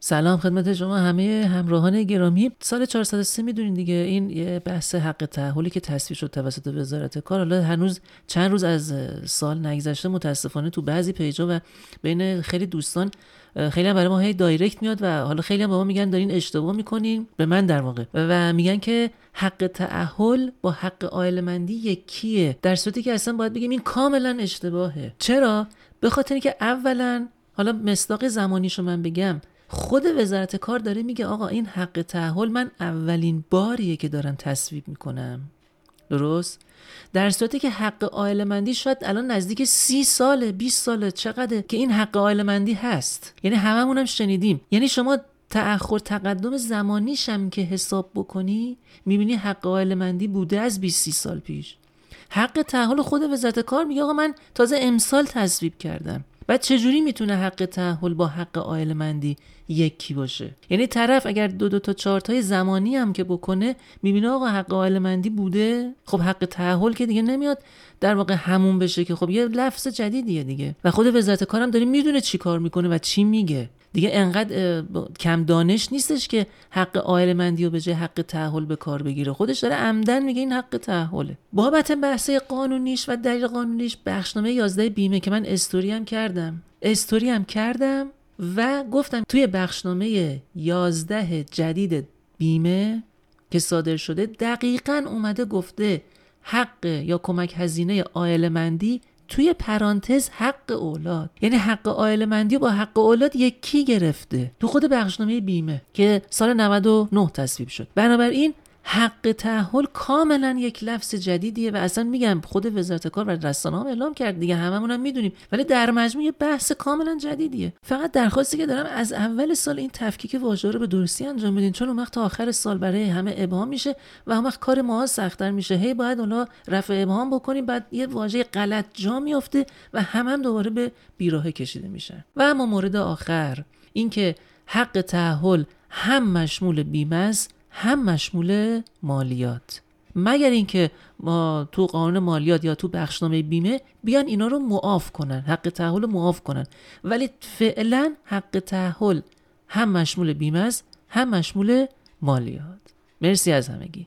سلام خدمت شما همه همراهان گرامی. سال 403 میدونین دیگه، این یه بحث حق تأهلی که تصویب شد توسط وزارت کار. حالا هنوز چند روز از سال نگذشته، متاسفانه تو بعضی پیجا و بین خیلی دوستان خیلی هم برای ما هی دایرکت میاد و حالا خیلی هم به ما میگن دارین اشتباه میکنین، به من در واقع، و میگن که حق تأهل با حق عائله‌مندی یکیه، در صورتی که اصلا باید بگیم این کاملا اشتباهه. چرا؟ به خاطر اینکه اولا، حالا مصداق زمانیشو من بگم، خود وزارت کار داره میگه آقا این حق تأهل من اولین باریه که دارم تصویب میکنم، درست؟ در صورتی که حق عائله‌مندی شاید الان نزدیک 30 ساله 20 ساله چقدره که این حق عائله‌مندی هست، یعنی هممون هم شنیدیم. یعنی شما تأخر تقدم زمانیش هم که حساب بکنی میبینی حق عائله‌مندی بوده از 20-30 سال پیش. حق تأهل خود وزارت کار میگه آقا من تازه امسال تصویب کردم. بعد چجوری میتونه حق تأهل با حق عائله‌مندی یکی باشه؟ یعنی طرف اگر دو تا چارتای زمانی هم که بکنه میبینه آقا حق عائله‌مندی بوده، خب حق تأهل که دیگه نمیاد در واقع همون بشه که خب یه لفظ جدیدیه دیگه. و خود وزارت کارم داره میدونه چی کار میکنه و چی میگه دیگه. انقدر کم دانش نیستش که حق عائله‌مندی رو به جای حق تأهل به کار بگیره، خودش داره عمدن میگه این حق تأهله. بابت بحث قانونیش و دلیل قانونیش بخشنامه 11 بیمه که من استوری هم کردم و گفتم توی بخشنامه 11 جدید بیمه که صادر شده دقیقاً اومده گفته حق یا کمک هزینه عائله‌مندی توی پرانتز حق اولاد، یعنی حق عائله‌مندی با حق اولاد یکی گرفته تو خود بخشنامه بیمه که سال 99 تصویب شد. بنابراین حق تأهل کاملا یک لفظ جدیدیه و اصلا میگم خود وزارت کار و رسانه‌ها هم اعلام کرد دیگه، هممون هم میدونیم، ولی در مجموع یه بحث کاملا جدیدیه. فقط درخواستی که دارم از اول سال این تفکیک واژه‌ها رو به درستی انجام بدین، چون اون وقت تا آخر سال برای همه ابهام میشه و اون وقت کار ما سخت‌تر میشه. هی باید حالا رفع ابهام بکنیم، بعد یه واژه غلط جا میافته و هم دوباره به بیراهه کشیده میشن. و اما مورد آخر این که حق تأهل هم مشمول بیمه است هم مشمول مالیات، مگر اینکه ما تو قانون مالیات یا تو بخشنامه بیمه بیان اینا رو معاف کنن، حق تأهل رو معاف کنن، ولی فعلا حق تأهل هم مشمول بیمه است هم مشمول مالیات. مرسی از همگی.